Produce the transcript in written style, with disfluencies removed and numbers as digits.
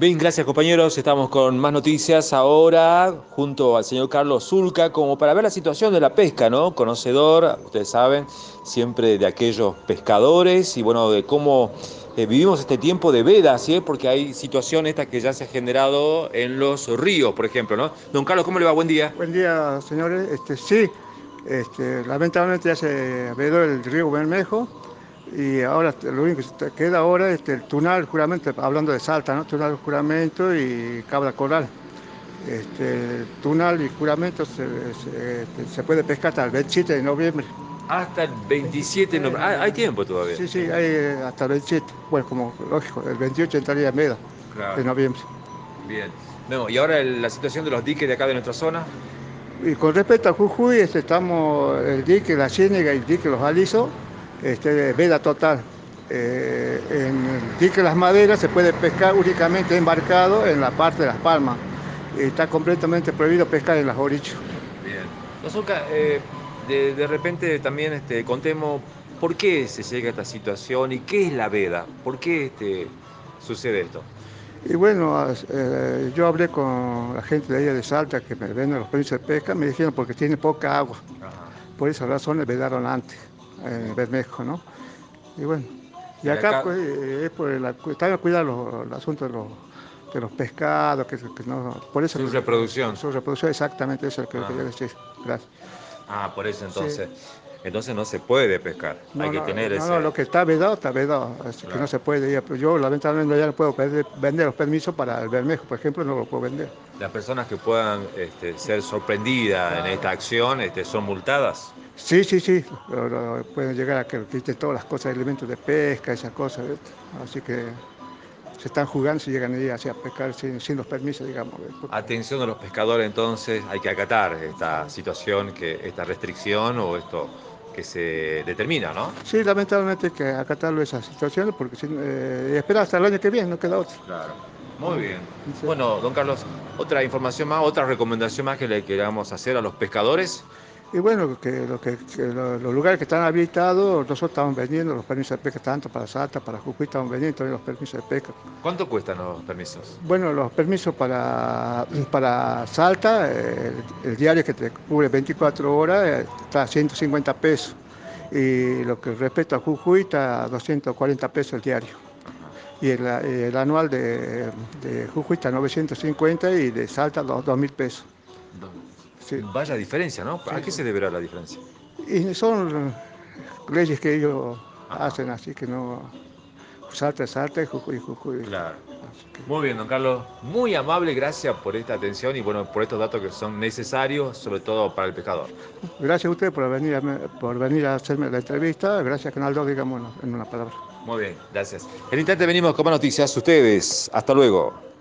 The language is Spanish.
Bien, gracias compañeros. Estamos con más noticias ahora junto al señor Carlos Zulca, como para ver la situación de la pesca, ¿no? Conocedor, ustedes saben, siempre de aquellos pescadores y bueno, de cómo vivimos este tiempo de veda, ¿sí? Porque hay situaciones estas que ya se han generado en los ríos, por ejemplo, ¿no? Don Carlos, ¿cómo le va? Buen día. Buen día, señores. Sí, lamentablemente ya se vedó el río Bermejo y ahora lo único que queda ahora es el Tunal Juramento, hablando de Salta, ¿no? Tunal Juramento y Cabra Coral. El Tunal y Juramento se puede pescar hasta el 27 de noviembre. Hasta el 27 de noviembre. Ah, hay tiempo todavía. Sí, sí, hay hasta el 27. Bueno, como lógico, el 28 entraría en veda de Claro. noviembre. Bien. No, y ahora la situación de los diques de acá de nuestra zona. Y con respecto a Jujuy, estamos el dique La Ciénega y el dique Los Alisos, veda total. En el dique Las Maderas se puede pescar únicamente embarcado en la parte de Las Palmas. Está completamente prohibido pescar en las orillas. Bien. Nosotros, de repente también contemos por qué se llega a esta situación y qué es la veda, por qué sucede esto. Y bueno, yo hablé con la gente de allá de Salta que me venden los permisos de pesca, me dijeron porque tiene poca agua. Ajá. Por esa razón le vedaron antes, en Bien. Bermejo, ¿no? Y bueno, y Y acá acá, pues es por están a cuidar el asunto de los pescados, que no, por eso su reproducción. su reproducción exactamente eso es lo que quería Ajá. decir. Gracias. Por eso Sí. entonces. Entonces no se puede pescar. Hay No, que no, tener no, no, lo ese. que está vedado, así que no Claro. se puede ir. Pero yo lamentablemente ya no puedo vender los permisos para el Bermejo, por ejemplo, no lo puedo vender. Las personas que puedan ser sorprendidas en esta Claro. acción son multadas. Sí, sí, sí, pueden llegar a que quiten todas las cosas, elementos de pesca, esas cosas, ¿viste? Así que se están jugando si llegan a ir hacia pescar sin los permisos, digamos. ¿Viste? Atención a los pescadores, entonces hay que acatar esta situación, esta restricción o esto que se determina, ¿no? Sí, lamentablemente hay que acatarlo esas situaciones porque y esperar hasta el año que viene, no queda otro. Claro. Muy ¿No? bien. Sí. Bueno, don Carlos, otra información más, otra recomendación más que le queramos hacer a los pescadores. Y bueno, los lugares que están habilitados, nosotros estamos vendiendo los permisos de pesca tanto para Salta, para Jujuy, estamos vendiendo también los permisos de pesca. ¿Cuánto cuestan los permisos? Bueno, los permisos para Salta, el diario que te cubre 24 horas, está a 150 pesos. Y lo que respecta a Jujuy está a 240 pesos el diario. Ajá. Y el anual de Jujuy está a 950 y de Salta a 2.000 pesos. Sí, Vaya diferencia, ¿no? ¿A sí, qué sí. se deberá la diferencia? Y son leyes que ellos Ajá. hacen, así que no. Salta es Salta y Jujuy es Jujuy. Claro. Así que, Muy bien, don Carlos. Muy amable, gracias por esta atención y bueno, por estos datos que son necesarios, sobre todo para el pescador. gracias a usted por venir a hacerme la entrevista. Gracias, Canal 2, digamos en una palabra. Muy bien, gracias. En instante venimos con más noticias. Ustedes, hasta luego.